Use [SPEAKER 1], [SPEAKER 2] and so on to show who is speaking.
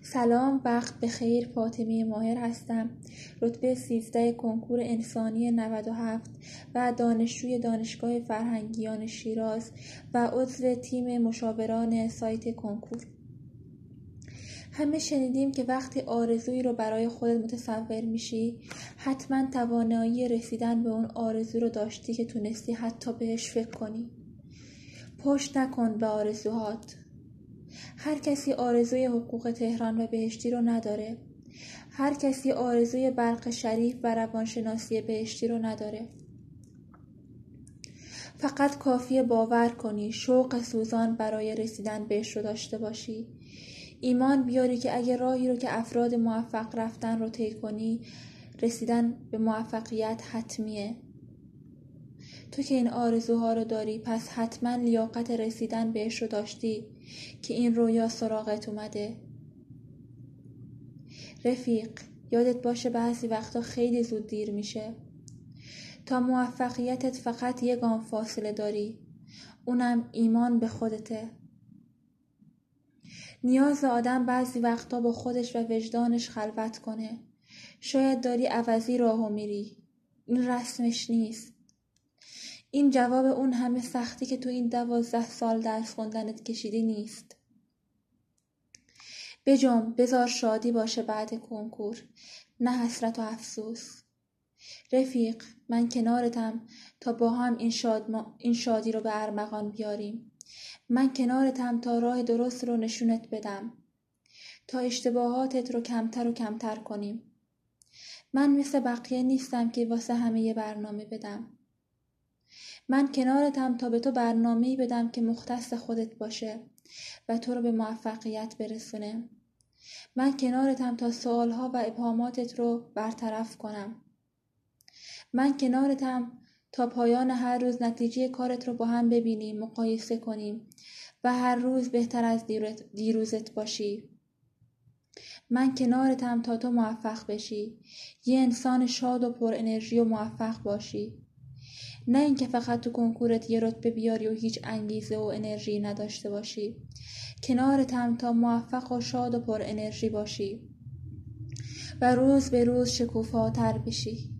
[SPEAKER 1] سلام، وقت بخیر. فاطمه ماهر هستم. رتبه 13 کنکور انسانی 97 و دانشجوی دانشگاه فرهنگیان شیراز و عضو تیم مشاوران سایت کنکور. همه شنیدیم که وقتی آرزویی رو برای خودت متصور میشی، حتما توانایی رسیدن به اون آرزو رو داشتی که تونستی حتی بهش فکر کنی. پشت نکن به آرزوهات. هر کسی آرزوی حقوق تهران و بهشتی رو نداره. هر کسی آرزوی برق شریف و روانشناسی بهشتی رو نداره. فقط کافیه باور کنی، شوق سوزان برای رسیدن بهش رو داشته باشی. ایمان بیاری که اگه راهی رو که افراد موفق رفتن رو طی کنی، رسیدن به موفقیت حتمیه. تو که این آرزوها رو داری، پس حتما لیاقت رسیدن بهش رو داشتی که این رویا سراغت اومده. رفیق، یادت باشه بعضی وقتا خیلی زود دیر میشه. تا موفقیتت فقط یک گام فاصله داری، اونم ایمان به خودته. نیاز آدم بعضی وقتا با خودش و وجدانش خلوت کنه. شاید داری عوضی راهو میری. این رسمش نیست. این جواب اون همه سختی که تو این 12 سال درس خوندنت کشیدی نیست. بجنب، بذار شادی باشه بعد کنکور، نه حسرت و افسوس. رفیق، من کنارتم تا با هم این شادی رو به ارمغان بیاریم. من کنارتم تا راه درست رو نشونت بدم، تا اشتباهاتت رو کمتر و کمتر کنیم. من مثل بقیه نیستم که واسه همه یه برنامه بدم. من کنارتم تا به تو برنامه‌ای بدم که مختص خودت باشه و تو رو به موفقیت برسونه. من کنارتم تا سوالها و ابهاماتت رو برطرف کنم. من کنارتم تا پایان هر روز نتیجه کارت رو با هم ببینیم، مقایسه کنیم و هر روز بهتر از دیروزت باشی. من کنارتم تا تو موفق بشی، یه انسان شاد و پر انرژی و موفق باشی. نه اینکه فقط تو کنکورت یه رتبه بیاری و هیچ انگیزه و انرژی نداشته باشی. کنارتم تا موفق و شاد و پر انرژی باشی و روز به روز شکوفاتر بشی.